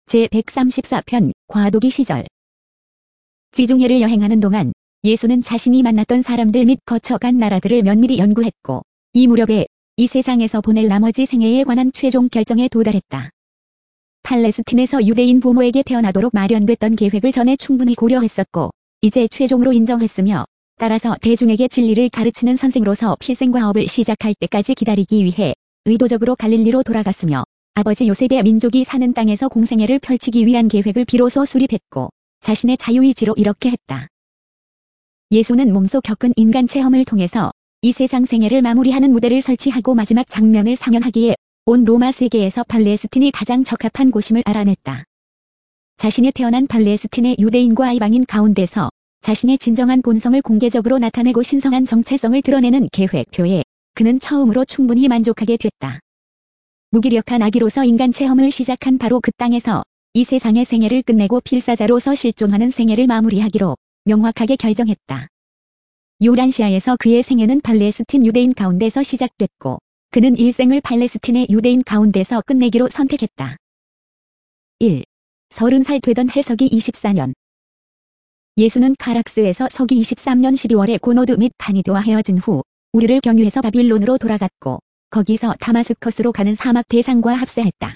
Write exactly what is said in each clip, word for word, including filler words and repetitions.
제백삼십사 편 과도기 시절. 지중해를 여행하는 동안 예수는 자신이 만났던 사람들 및 거쳐간 나라들을 면밀히 연구했고 이 무렵에 이 세상에서 보낼 나머지 생애에 관한 최종 결정에 도달했다. 팔레스틴에서 유대인 부모에게 태어나도록 마련됐던 계획을 전에 충분히 고려했었고 이제 최종으로 인정했으며 따라서 대중에게 진리를 가르치는 선생으로서 필생과업을 시작할 때까지 기다리기 위해 의도적으로 갈릴리로 돌아갔으며 아버지 요셉의 민족이 사는 땅에서 공생애를 펼치기 위한 계획을 비로소 수립했고 자신의 자유의지로 이렇게 했다. 예수는 몸소 겪은 인간 체험을 통해서 이 세상 생애를 마무리하는 무대를 설치하고 마지막 장면을 상영하기에 온 로마 세계에서 팔레스틴이 가장 적합한 곳임을 알아냈다. 자신이 태어난 팔레스틴의 유대인과 이방인 가운데서 자신의 진정한 본성을 공개적으로 나타내고 신성한 정체성을 드러내는 계획표에 그는 처음으로 충분히 만족하게 됐다. 무기력한 아기로서 인간 체험을 시작한 바로 그 땅에서 이 세상의 생애를 끝내고 필사자로서 실존하는 생애를 마무리하기로 명확하게 결정했다. 요란시아에서 그의 생애는 팔레스틴 유대인 가운데서 시작됐고 그는 일생을 팔레스틴의 유대인 가운데서 끝내기로 선택했다. 일. 서른 살 되던 해서기 이십사 년. 예수는 카락스에서 서기 이십삼 년 십이월에 고노드 및 다니드와 헤어진 후 우리를 경유해서 바빌론으로 돌아갔고 거기서 다마스커스로 가는 사막 대상과 합세했다.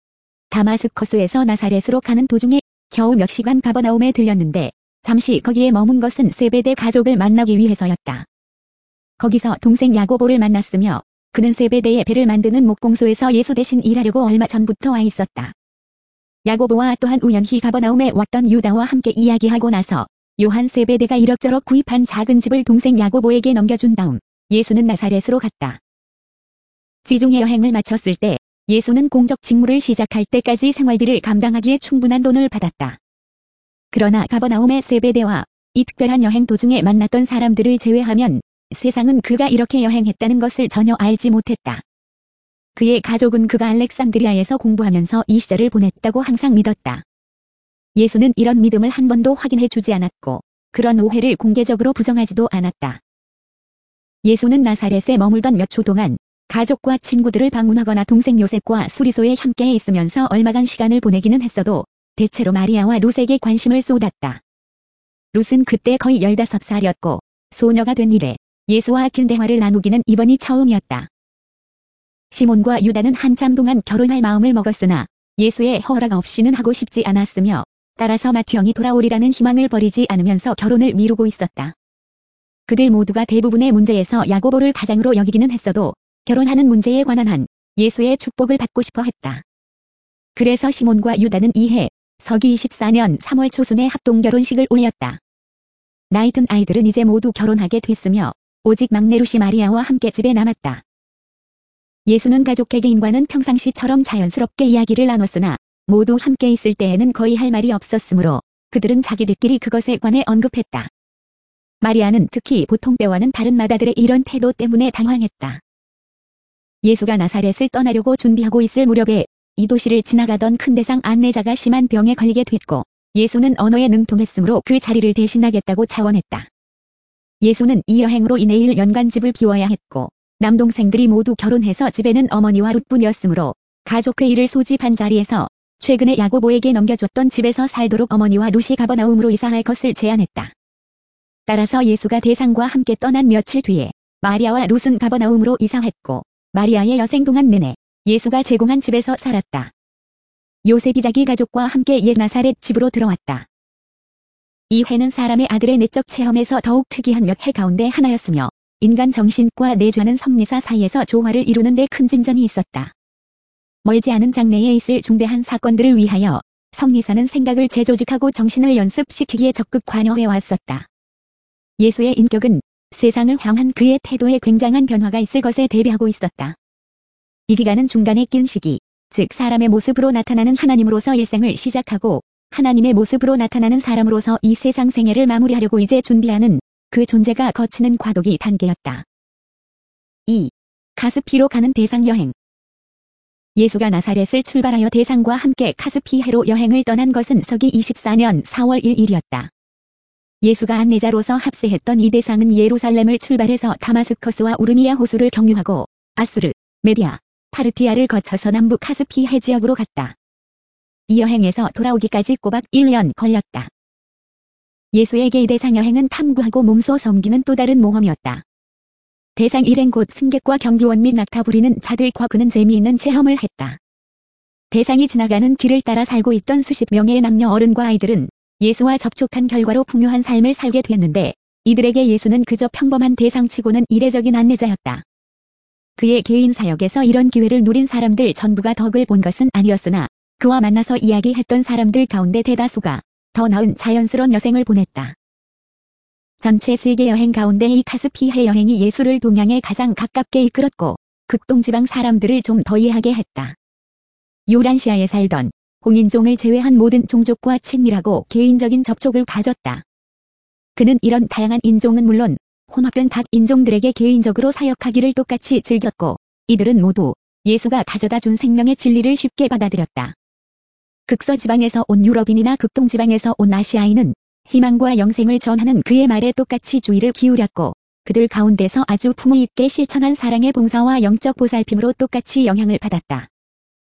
다마스커스에서 나사렛으로 가는 도중에 겨우 몇 시간 가버나움에 들렸는데 잠시 거기에 머문 것은 세베대 가족을 만나기 위해서였다. 거기서 동생 야고보를 만났으며 그는 세베대의 배를 만드는 목공소에서 예수 대신 일하려고 얼마 전부터 와 있었다. 야고보와 또한 우연히 가버나움에 왔던 유다와 함께 이야기하고 나서 요한 세베대가 이럭저럭 구입한 작은 집을 동생 야고보에게 넘겨준 다음 예수는 나사렛으로 갔다. 지중해 여행을 마쳤을 때 예수는 공적 직무를 시작할 때까지 생활비를 감당하기에 충분한 돈을 받았다. 그러나 가버나움의 세베대와 이 특별한 여행 도중에 만났던 사람들을 제외하면 세상은 그가 이렇게 여행했다는 것을 전혀 알지 못했다. 그의 가족은 그가 알렉산드리아에서 공부하면서 이 시절을 보냈다고 항상 믿었다. 예수는 이런 믿음을 한 번도 확인해 주지 않았고 그런 오해를 공개적으로 부정하지도 않았다. 예수는 나사렛에 머물던 몇 주 동안 가족과 친구들을 방문하거나 동생 요셉과 수리소에 함께 있으면서 얼마간 시간을 보내기는 했어도 대체로 마리아와 룻에게 관심을 쏟았다. 룻은 그때 거의 열다섯 살이었고 소녀가 된 이래 예수와 긴 대화를 나누기는 이번이 처음이었다. 시몬과 유다는 한참 동안 결혼할 마음을 먹었으나 예수의 허락 없이는 하고 싶지 않았으며 따라서 마티 형이 돌아오리라는 희망을 버리지 않으면서 결혼을 미루고 있었다. 그들 모두가 대부분의 문제에서 야고보를 가장으로 여기기는 했어도 결혼하는 문제에 관한 한 예수의 축복을 받고 싶어 했다. 그래서 시몬과 유다는 이해 서기 이십사 년 삼월 초순에 합동 결혼식을 올렸다. 나이 든 아이들은 이제 모두 결혼하게 됐으며 오직 막내 루시 마리아와 함께 집에 남았다. 예수는 가족 개개인과는 평상시처럼 자연스럽게 이야기를 나눴으나 모두 함께 있을 때에는 거의 할 말이 없었으므로 그들은 자기들끼리 그것에 관해 언급했다. 마리아는 특히 보통 때와는 다른 마다들의 이런 태도 때문에 당황했다. 예수가 나사렛을 떠나려고 준비하고 있을 무렵에 이 도시를 지나가던 큰 대상 안내자가 심한 병에 걸리게 됐고 예수는 언어에 능통했으므로 그 자리를 대신하겠다고 자원했다. 예수는 이 여행으로 인해 일 년간 집을 비워야 했고 남동생들이 모두 결혼해서 집에는 어머니와 룻뿐이었으므로 가족 회의를 소집한 자리에서 최근에 야고보에게 넘겨줬던 집에서 살도록 어머니와 룻이 가버나움으로 이사할 것을 제안했다. 따라서 예수가 대상과 함께 떠난 며칠 뒤에 마리아와 룻은 가버나움으로 이사했고 마리아의 여생 동안 내내 예수가 제공한 집에서 살았다. 요셉이 자기 가족과 함께 옛 나사렛 집으로 들어왔다. 이 해는 사람의 아들의 내적 체험에서 더욱 특이한 몇 해 가운데 하나였으며 인간 정신과 내주하는 성리사 사이에서 조화를 이루는 데 큰 진전이 있었다. 멀지 않은 장래에 있을 중대한 사건들을 위하여 성리사는 생각을 재조직하고 정신을 연습시키기에 적극 관여해 왔었다. 예수의 인격은 세상을 향한 그의 태도에 굉장한 변화가 있을 것에 대비하고 있었다. 이 기간은 중간에 낀 시기, 즉 사람의 모습으로 나타나는 하나님으로서 일생을 시작하고 하나님의 모습으로 나타나는 사람으로서 이 세상 생애를 마무리하려고 이제 준비하는 그 존재가 거치는 과도기 단계였다. 이. 카스피로 가는 대상 여행. 예수가 나사렛을 출발하여 대상과 함께 카스피해로 여행을 떠난 것은 서기 이십사 년 사월 일일이었다. 예수가 안내자로서 합세했던 이 대상은 예루살렘을 출발해서 다마스커스와 우르미아 호수를 경유하고 아수르, 메디아, 파르티아를 거쳐서 남부 카스피해 지역으로 갔다. 이 여행에서 돌아오기까지 꼬박 일 년 걸렸다. 예수에게 이 대상 여행은 탐구하고 몸소 섬기는 또 다른 모험이었다. 대상 일행 곧 승객과 경비원 및 낙타 부리는 자들과 그는 재미있는 체험을 했다. 대상이 지나가는 길을 따라 살고 있던 수십 명의 남녀 어른과 아이들은 예수와 접촉한 결과로 풍요한 삶을 살게 되었는데 이들에게 예수는 그저 평범한 대상치고는 이례적인 안내자였다. 그의 개인 사역에서 이런 기회를 누린 사람들 전부가 덕을 본 것은 아니었으나 그와 만나서 이야기했던 사람들 가운데 대다수가 더 나은 자연스러운 여생을 보냈다. 전체 세계 여행 가운데 이 카스피해 여행이 예수를 동양에 가장 가깝게 이끌었고 극동지방 사람들을 좀 더 이해하게 했다. 유란시아에 살던 홍인종을 제외한 모든 종족과 친밀하고 개인적인 접촉을 가졌다. 그는 이런 다양한 인종은 물론 혼합된 각 인종들에게 개인적으로 사역하기를 똑같이 즐겼고 이들은 모두 예수가 가져다 준 생명의 진리를 쉽게 받아들였다. 극서지방에서 온 유럽인이나 극동지방에서 온 아시아인은 희망과 영생을 전하는 그의 말에 똑같이 주의를 기울였고 그들 가운데서 아주 품위 있게 실천한 사랑의 봉사와 영적 보살핌으로 똑같이 영향을 받았다.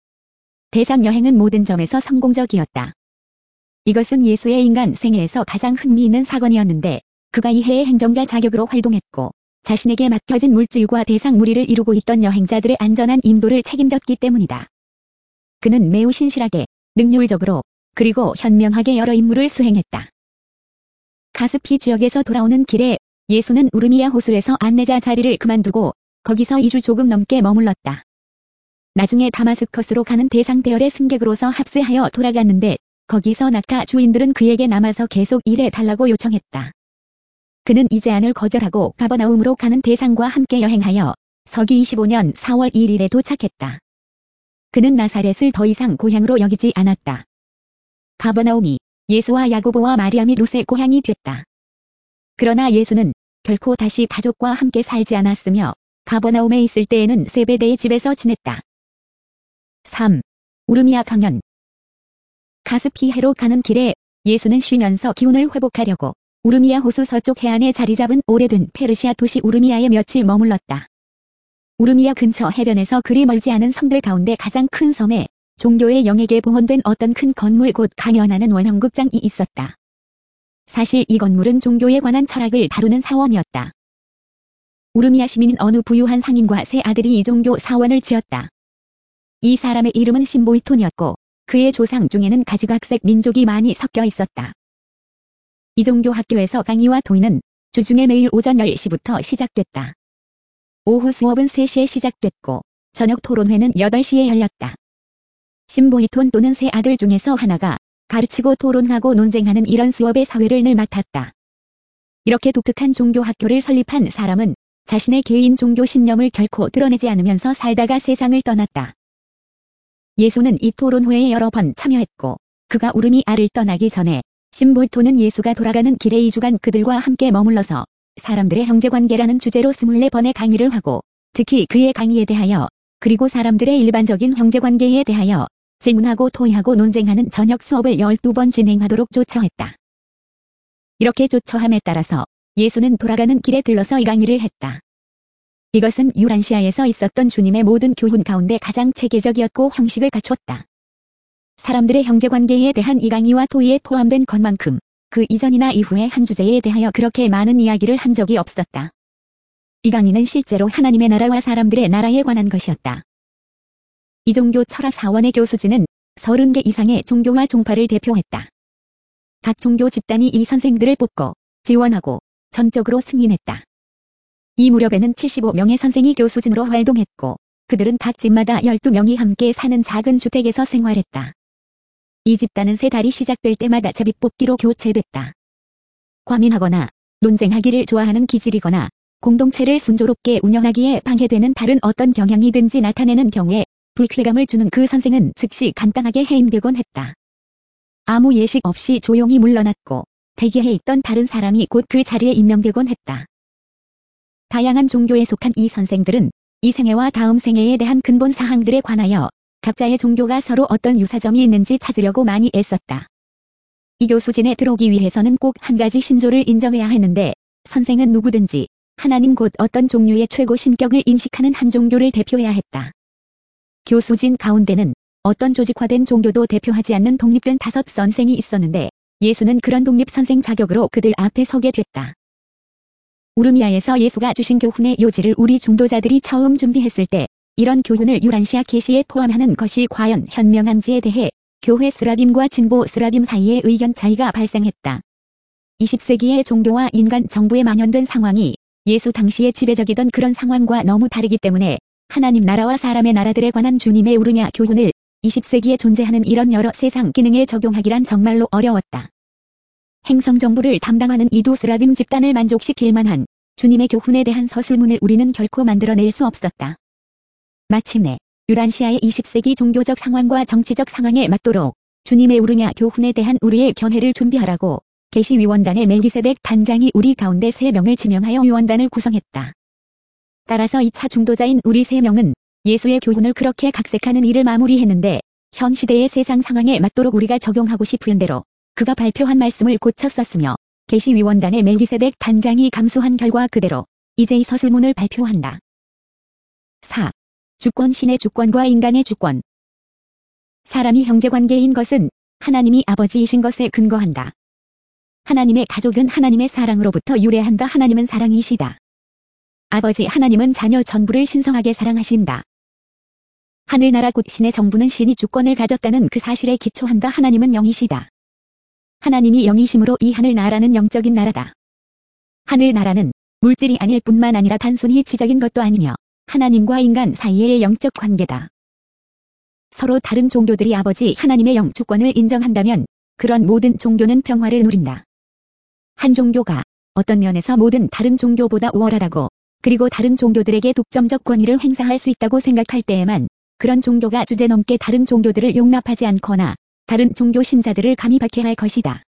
대상 여행은 모든 점에서 성공적이었다. 이것은 예수의 인간 생애에서 가장 흥미있는 사건이었는데 그가 이해의 행정가 자격으로 활동했고 자신에게 맡겨진 물질과 대상 무리를 이루고 있던 여행자들의 안전한 인도를 책임졌기 때문이다. 그는 매우 신실하게, 능률적으로, 그리고 현명하게 여러 임무를 수행했다. 가스피 지역에서 돌아오는 길에 예수는 우르미아 호수에서 안내자 자리를 그만두고 거기서 이 주 조금 넘게 머물렀다. 나중에 다마스커스로 가는 대상 대열의 승객으로서 합세하여 돌아갔는데 거기서 낙타 주인들은 그에게 남아서 계속 일해 달라고 요청했다. 그는 이 제안을 거절하고 가버나움으로 가는 대상과 함께 여행하여 서기 이십오 년 사월 일 일에 도착했다. 그는 나사렛을 더 이상 고향으로 여기지 않았다. 가버나움이 예수와 야고보와 마리아 및 룻의 고향이 됐다. 그러나 예수는 결코 다시 가족과 함께 살지 않았으며 가버나움에 있을 때에는 세베대의 집에서 지냈다. 삼. 우르미아 강연. 가스피해로 가는 길에 예수는 쉬면서 기운을 회복하려고 우르미아 호수 서쪽 해안에 자리 잡은 오래된 페르시아 도시 우르미아에 며칠 머물렀다. 우르미아 근처 해변에서 그리 멀지 않은 섬들 가운데 가장 큰 섬에 종교의 영에게 봉헌된 어떤 큰 건물 곧 강연하는 원형극장이 있었다. 사실 이 건물은 종교에 관한 철학을 다루는 사원이었다. 우르미아 시민인 어느 부유한 상인과 세 아들이 이 종교 사원을 지었다. 이 사람의 이름은 신보이톤이었고 그의 조상 중에는 가지각색 민족이 많이 섞여 있었다. 이 종교 학교에서 강의와 토의는 주중에 매일 오전 열 시부터 시작됐다. 오후 수업은 세 시에 시작됐고 저녁 토론회는 여덟 시에 열렸다. 신보이톤 또는 세 아들 중에서 하나가 가르치고 토론하고 논쟁하는 이런 수업의 사회를 늘 맡았다. 이렇게 독특한 종교 학교를 설립한 사람은 자신의 개인 종교 신념을 결코 드러내지 않으면서 살다가 세상을 떠났다. 예수는 이 토론회에 여러 번 참여했고 그가 우르미아를 떠나기 전에 신보이톤은 예수가 돌아가는 길에 이 주간 그들과 함께 머물러서 사람들의 형제관계라는 주제로 스물네 번의 강의를 하고 특히 그의 강의에 대하여 그리고 사람들의 일반적인 형제관계에 대하여 질문하고 토의하고 논쟁하는 저녁 수업을 열두 번 진행하도록 조처했다. 이렇게 조처함에 따라서 예수는 돌아가는 길에 들러서 이 강의를 했다. 이것은 유란시아에서 있었던 주님의 모든 교훈 가운데 가장 체계적이었고 형식을 갖췄다. 사람들의 형제관계에 대한 이 강의와 토의에 포함된 것만큼 그 이전이나 이후의 한 주제에 대하여 그렇게 많은 이야기를 한 적이 없었다. 이 강의는 실제로 하나님의 나라와 사람들의 나라에 관한 것이었다. 이 종교 철학 사원의 교수진은 서른 개 이상의 종교와 종파를 대표했다. 각 종교 집단이 이 선생들을 뽑고 지원하고 전적으로 승인했다. 이 무렵에는 칠십오 명의 선생이 교수진으로 활동했고 그들은 각 집마다 열두 명이 함께 사는 작은 주택에서 생활했다. 이 집단은 세 달이 시작될 때마다 제비뽑기로 교체됐다. 과민하거나 논쟁하기를 좋아하는 기질이거나 공동체를 순조롭게 운영하기에 방해되는 다른 어떤 경향이든지 나타내는 경우에 불쾌감을 주는 그 선생은 즉시 간단하게 해임되곤 했다. 아무 예식 없이 조용히 물러났고 대기해 있던 다른 사람이 곧 그 자리에 임명되곤 했다. 다양한 종교에 속한 이 선생들은 이 생애와 다음 생애에 대한 근본 사항들에 관하여 각자의 종교가 서로 어떤 유사점이 있는지 찾으려고 많이 애썼다. 이 교수진에 들어오기 위해서는 꼭 한 가지 신조를 인정해야 했는데 선생은 누구든지 하나님 곧 어떤 종류의 최고 신격을 인식하는 한 종교를 대표해야 했다. 교수진 가운데는 어떤 조직화된 종교도 대표하지 않는 독립된 다섯 선생이 있었는데 예수는 그런 독립 선생 자격으로 그들 앞에 서게 됐다. 우르미아에서 예수가 주신 교훈의 요지를 우리 중도자들이 처음 준비했을 때 이런 교훈을 유란시아 계시에 포함하는 것이 과연 현명한지에 대해 교회 스라빔과 진보 스라빔 사이에 의견 차이가 발생했다. 이십 세기의 종교와 인간 정부에 만연된 상황이 예수 당시에 지배적이던 그런 상황과 너무 다르기 때문에 하나님 나라와 사람의 나라들에 관한 주님의 우르미아 교훈을 이십 세기에 존재하는 이런 여러 세상 기능에 적용하기란 정말로 어려웠다. 행성정부를 담당하는 이두 스라빔 집단을 만족시킬 만한 주님의 교훈에 대한 서술문을 우리는 결코 만들어낼 수 없었다. 마침내 유란시아의 이십 세기 종교적 상황과 정치적 상황에 맞도록 주님의 우르미아 교훈에 대한 우리의 견해를 준비하라고 계시위원단의 멜기세덱 단장이 우리 가운데 세 명을 지명하여 위원단을 구성했다. 따라서 이 차 중도자인 우리 세 명은 예수의 교훈을 그렇게 각색하는 일을 마무리했는데 현 시대의 세상 상황에 맞도록 우리가 적용하고 싶은 대로 그가 발표한 말씀을 고쳐 썼으며 계시위원단의 멜기세덱 단장이 감수한 결과 그대로 이제 이 서술문을 발표한다. 사. 주권 신의 주권과 인간의 주권. 사람이 형제관계인 것은 하나님이 아버지이신 것에 근거한다. 하나님의 가족은 하나님의 사랑으로부터 유래한다. 하나님은 사랑이시다. 아버지 하나님은 자녀 전부를 신성하게 사랑하신다. 하늘나라 곧 신의 정부는 신이 주권을 가졌다는 그 사실에 기초한다. 하나님은 영이시다. 하나님이 영이심으로 이 하늘나라는 영적인 나라다. 하늘나라는 물질이 아닐 뿐만 아니라 단순히 지적인 것도 아니며 하나님과 인간 사이의 영적 관계다. 서로 다른 종교들이 아버지 하나님의 영 주권을 인정한다면 그런 모든 종교는 평화를 누린다. 한 종교가 어떤 면에서 모든 다른 종교보다 우월하다고 그리고 다른 종교들에게 독점적 권위를 행사할 수 있다고 생각할 때에만 그런 종교가 주제넘게 다른 종교들을 용납하지 않거나 다른 종교 신자들을 감히 박해할 것이다.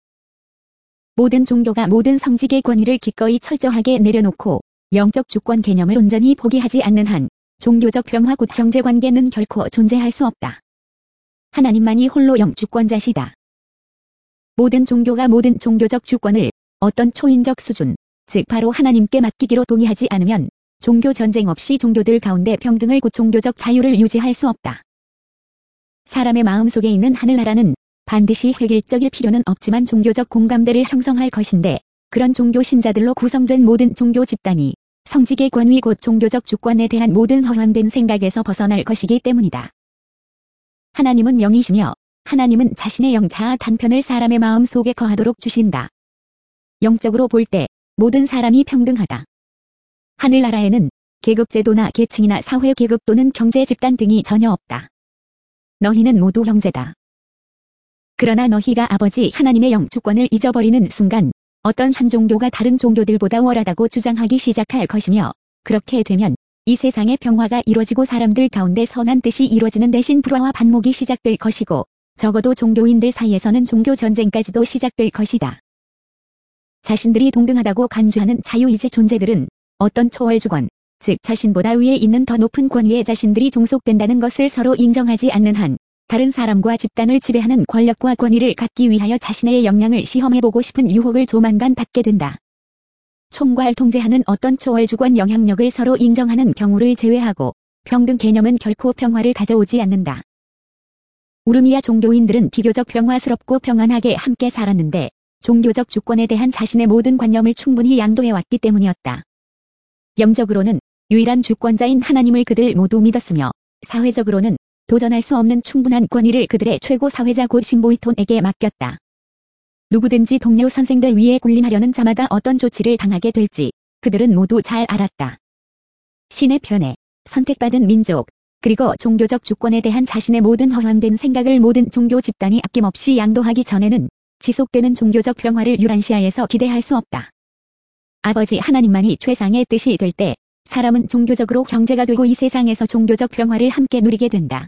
모든 종교가 모든 성직의 권위를 기꺼이 철저하게 내려놓고 영적 주권 개념을 온전히 포기하지 않는 한 종교적 평화 곧 형제관계는 결코 존재할 수 없다. 하나님만이 홀로 영주권자시다. 모든 종교가 모든 종교적 주권을 어떤 초인적 수준, 즉 바로 하나님께 맡기기로 동의하지 않으면 종교 전쟁 없이 종교들 가운데 평등을 곧 종교적 자유를 유지할 수 없다. 사람의 마음속에 있는 하늘나라는 반드시 획일적일 필요는 없지만 종교적 공감대를 형성할 것인데 그런 종교 신자들로 구성된 모든 종교 집단이 성직의 권위 곧 종교적 주권에 대한 모든 허황된 생각에서 벗어날 것이기 때문이다. 하나님은 영이시며 하나님은 자신의 영 자아 단편을 사람의 마음 속에 거하도록 주신다. 영적으로 볼 때 모든 사람이 평등하다. 하늘나라에는 계급제도나 계층이나 사회계급 또는 경제집단 등이 전혀 없다. 너희는 모두 형제다. 그러나 너희가 아버지 하나님의 영 주권을 잊어버리는 순간 어떤 한 종교가 다른 종교들보다 우월하다고 주장하기 시작할 것이며 그렇게 되면 이 세상의 평화가 이루어지고 사람들 가운데 선한 뜻이 이루어지는 대신 불화와 반목이 시작될 것이고 적어도 종교인들 사이에서는 종교 전쟁까지도 시작될 것이다. 자신들이 동등하다고 간주하는 자유의지 존재들은 어떤 초월주권, 즉 자신보다 위에 있는 더 높은 권위에 자신들이 종속된다는 것을 서로 인정하지 않는 한 다른 사람과 집단을 지배하는 권력과 권위를 갖기 위하여 자신의 역량을 시험해보고 싶은 유혹을 조만간 받게 된다. 총괄 통제하는 어떤 초월주권 영향력을 서로 인정하는 경우를 제외하고 평등 개념은 결코 평화를 가져오지 않는다. 우르미아 종교인들은 비교적 평화스럽고 평안하게 함께 살았는데 종교적 주권에 대한 자신의 모든 관념을 충분히 양도해왔기 때문이었다. 영적으로는 유일한 주권자인 하나님을 그들 모두 믿었으며 사회적으로는 도전할 수 없는 충분한 권위를 그들의 최고 사회자 곧 신보이톤에게 맡겼다. 누구든지 동료 선생들 위에 군림하려는 자마다 어떤 조치를 당하게 될지 그들은 모두 잘 알았다. 신의 편에 선택받은 민족 그리고 종교적 주권에 대한 자신의 모든 허황된 생각을 모든 종교 집단이 아낌없이 양도하기 전에는 지속되는 종교적 평화를 유란시아에서 기대할 수 없다. 아버지 하나님만이 최상의 뜻이 될 때 사람은 종교적으로 형제가 되고 이 세상에서 종교적 평화를 함께 누리게 된다.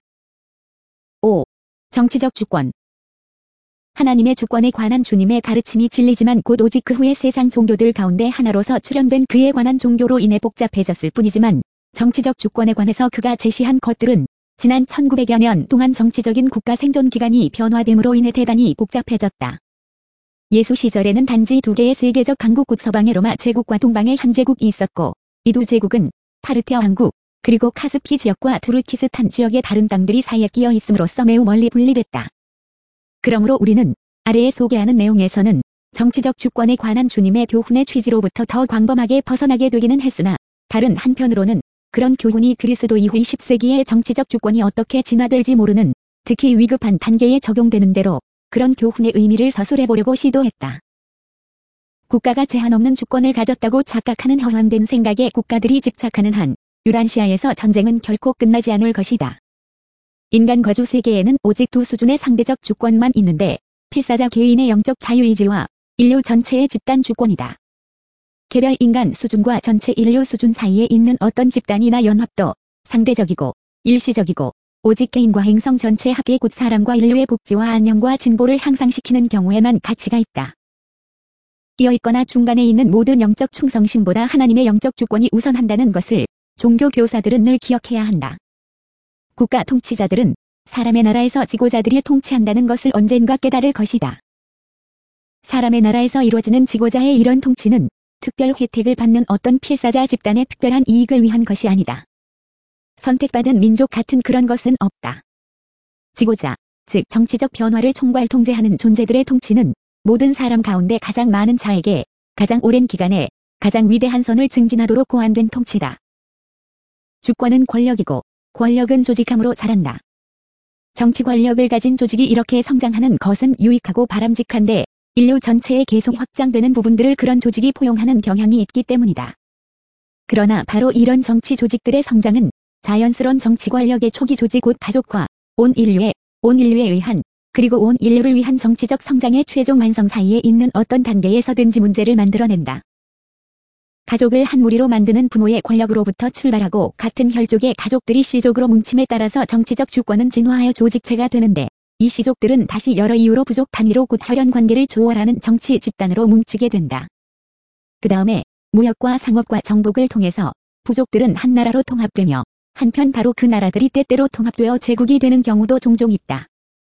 오. 정치적 주권. 하나님의 주권에 관한 주님의 가르침이 진리지만 곧 오직 그 후에 세상 종교들 가운데 하나로서 출현된 그에 관한 종교로 인해 복잡해졌을 뿐이지만 정치적 주권에 관해서 그가 제시한 것들은 지난 천구백여 년 동안 정치적인 국가 생존 기간이 변화됨으로 인해 대단히 복잡해졌다. 예수 시절에는 단지 두 개의 세계적 강국 곧 서방의 로마 제국과 동방의 한 제국이 있었고 이 두 제국은 파르티아 왕국, 그리고 카스피 지역과 투르키스탄 지역의 다른 땅들이 사이에 끼어 있음으로써 매우 멀리 분리됐다. 그러므로 우리는 아래에 소개하는 내용에서는 정치적 주권에 관한 주님의 교훈의 취지로부터 더 광범하게 벗어나게 되기는 했으나 다른 한편으로는 그런 교훈이 그리스도 이후 이십 세기의 정치적 주권이 어떻게 진화될지 모르는 특히 위급한 단계에 적용되는 대로 그런 교훈의 의미를 서술해보려고 시도했다. 국가가 제한 없는 주권을 가졌다고 착각하는 허황된 생각에 국가들이 집착하는 한 유란시아에서 전쟁은 결코 끝나지 않을 것이다. 인간 거주 세계에는 오직 두 수준의 상대적 주권만 있는데 필사자 개인의 영적 자유의지와 인류 전체의 집단 주권이다. 개별 인간 수준과 전체 인류 수준 사이에 있는 어떤 집단이나 연합도 상대적이고 일시적이고 오직 개인과 행성 전체 합계 곧 사람과 인류의 복지와 안녕과 진보를 향상시키는 경우에만 가치가 있다. 이어 있거나 중간에 있는 모든 영적 충성심보다 하나님의 영적 주권이 우선한다는 것을 종교 교사들은 늘 기억해야 한다. 국가 통치자들은 사람의 나라에서 지고자들이 통치한다는 것을 언젠가 깨달을 것이다. 사람의 나라에서 이루어지는 지고자의 이런 통치는 특별 혜택을 받는 어떤 필사자 집단의 특별한 이익을 위한 것이 아니다. 선택받은 민족 같은 그런 것은 없다. 지고자, 즉 정치적 변화를 총괄 통제하는 존재들의 통치는 모든 사람 가운데 가장 많은 자에게 가장 오랜 기간에 가장 위대한 선을 증진하도록 고안된 통치다. 주권은 권력이고 권력은 조직함으로 자란다. 정치 권력을 가진 조직이 이렇게 성장하는 것은 유익하고 바람직한데 인류 전체에 계속 확장되는 부분들을 그런 조직이 포용하는 경향이 있기 때문이다. 그러나 바로 이런 정치 조직들의 성장은 자연스러운 정치 권력의 초기 조직 곧 가족과 온 인류의 온 인류에 의한 그리고 온 인류를 위한 정치적 성장의 최종 완성 사이에 있는 어떤 단계에서든지 문제를 만들어낸다. 가족을 한 무리로 만드는 부모의 권력으로부터 출발하고 같은 혈족의 가족들이 씨족으로 뭉침에 따라서 정치적 주권은 진화하여 조직체가 되는데 이 씨족들은 다시 여러 이유로 부족 단위로 곧 혈연 관계를 초월하는 정치 집단으로 뭉치게 된다. 그 다음에 무역과 상업과 정복을 통해서 부족들은 한 나라로 통합되며 한편 바로 그 나라들이 때때로 통합되어 제국이 되는 경우도 종종 있다.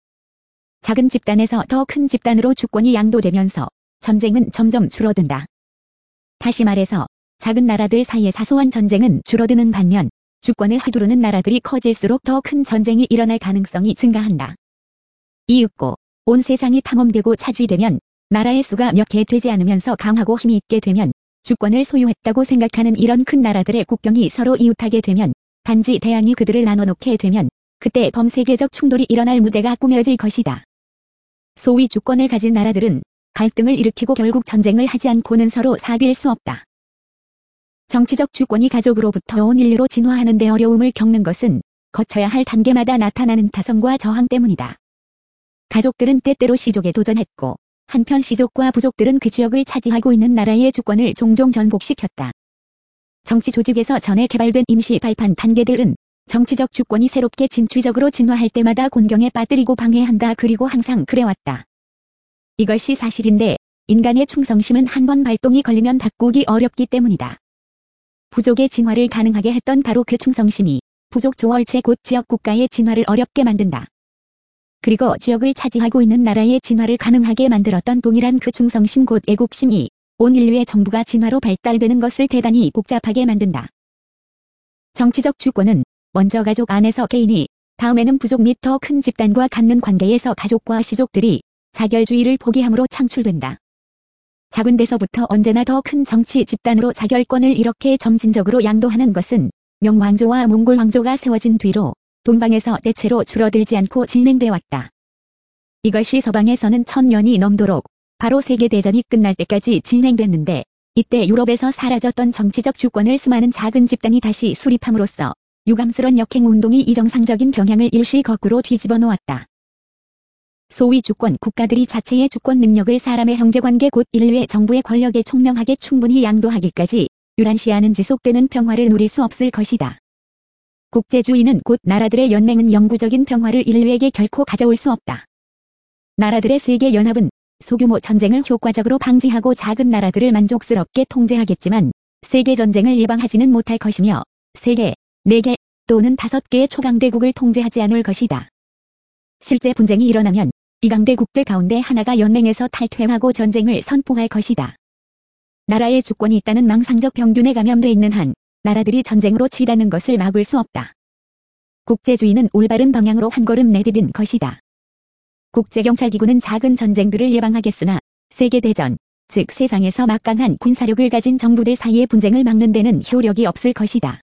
작은 집단에서 더 큰 집단으로 주권이 양도되면서 전쟁은 점점 줄어든다. 다시 말해서 작은 나라들 사이의 사소한 전쟁은 줄어드는 반면 주권을 휘두르는 나라들이 커질수록 더 큰 전쟁이 일어날 가능성이 증가한다. 이윽고 온 세상이 탐험되고 차지되면 나라의 수가 몇 개 되지 않으면서 강하고 힘이 있게 되면 주권을 소유했다고 생각하는 이런 큰 나라들의 국경이 서로 이웃하게 되면 단지 대양이 그들을 나눠놓게 되면 그때 범세계적 충돌이 일어날 무대가 꾸며질 것이다. 소위 주권을 가진 나라들은 갈등을 일으키고 결국 전쟁을 하지 않고는 서로 사귈 수 없다. 정치적 주권이 가족으로부터 온 인류로 진화하는 데 어려움을 겪는 것은 거쳐야 할 단계마다 나타나는 타성과 저항 때문이다. 가족들은 때때로 씨족에 도전했고 한편 씨족과 부족들은 그 지역을 차지하고 있는 나라의 주권을 종종 전복시켰다. 정치 조직에서 전에 개발된 임시 발판 단계들은 정치적 주권이 새롭게 진취적으로 진화할 때마다 곤경에 빠뜨리고 방해한다. 그리고 항상 그래왔다. 이것이 사실인데 인간의 충성심은 한 번 발동이 걸리면 바꾸기 어렵기 때문이다. 부족의 진화를 가능하게 했던 바로 그 충성심이 부족 조월체 곧 지역 국가의 진화를 어렵게 만든다. 그리고 지역을 차지하고 있는 나라의 진화를 가능하게 만들었던 동일한 그 충성심 곧 애국심이 온 인류의 정부가 진화로 발달되는 것을 대단히 복잡하게 만든다. 정치적 주권은 먼저 가족 안에서 개인이, 다음에는 부족 및 더 큰 집단과 갖는 관계에서 가족과 씨족들이 자결주의를 포기함으로 창출된다. 작은 데서부터 언제나 더 큰 정치 집단으로 자결권을 이렇게 점진적으로 양도하는 것은 명왕조와 몽골 왕조가 세워진 뒤로 동방에서 대체로 줄어들지 않고 진행돼 왔다. 이것이 서방에서는 천년이 넘도록 바로 세계대전이 끝날 때까지 진행됐는데 이때 유럽에서 사라졌던 정치적 주권을 수많은 작은 집단이 다시 수립함으로써 유감스런 역행운동이 이정상적인 경향을 일시 거꾸로 뒤집어 놓았다. 소위 주권 국가들이 자체의 주권 능력을 사람의 형제관계 곧 인류의 정부의 권력에 총명하게 충분히 양도하기까지 유란시아는 지속되는 평화를 누릴 수 없을 것이다. 국제주의는 곧 나라들의 연맹은 영구적인 평화를 인류에게 결코 가져올 수 없다. 나라들의 세계 연합은 소규모 전쟁을 효과적으로 방지하고 작은 나라들을 만족스럽게 통제하겠지만 세계 전쟁을 예방하지는 못할 것이며 세계, 네 개 또는 다섯 개의 초강대국을 통제하지 않을 것이다. 실제 분쟁이 일어나면 이 강대국들 가운데 하나가 연맹에서 탈퇴하고 전쟁을 선포할 것이다. 나라의 주권이 있다는 망상적 병균에 감염돼 있는 한 나라들이 전쟁으로 치닫는 것을 막을 수 없다. 국제주의는 올바른 방향으로 한 걸음 내디딘 것이다. 국제경찰기구는 작은 전쟁들을 예방하겠으나 세계대전, 즉 세상에서 막강한 군사력을 가진 정부들 사이의 분쟁을 막는 데는 효력이 없을 것이다.